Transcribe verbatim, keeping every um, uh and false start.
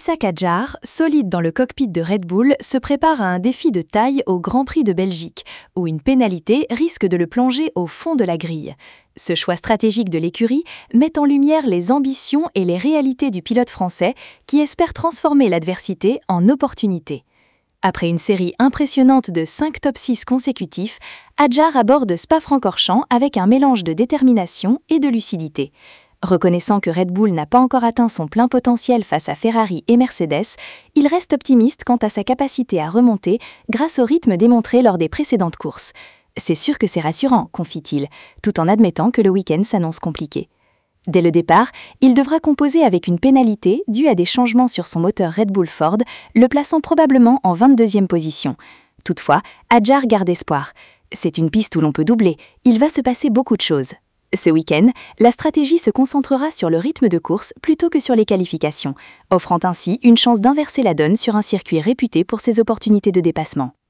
Isaac Hadjar, solide dans le cockpit de Red Bull, se prépare à un défi de taille au Grand Prix de Belgique, où une pénalité risque de le plonger au fond de la grille. Ce choix stratégique de l'écurie met en lumière les ambitions et les réalités du pilote français qui espère transformer l'adversité en opportunité. Après une série impressionnante de cinq top six consécutifs, Hadjar aborde Spa-Francorchamps avec un mélange de détermination et de lucidité. Reconnaissant que Red Bull n'a pas encore atteint son plein potentiel face à Ferrari et Mercedes, il reste optimiste quant à sa capacité à remonter grâce au rythme démontré lors des précédentes courses. C'est sûr que c'est rassurant, confie-t-il, tout en admettant que le week-end s'annonce compliqué. Dès le départ, il devra composer avec une pénalité due à des changements sur son moteur Red Bull Ford, le plaçant probablement en vingt-deuxième position. Toutefois, Hadjar garde espoir. C'est une piste où l'on peut doubler, il va se passer beaucoup de choses. Ce week-end, la stratégie se concentrera sur le rythme de course plutôt que sur les qualifications, offrant ainsi une chance d'inverser la donne sur un circuit réputé pour ses opportunités de dépassement.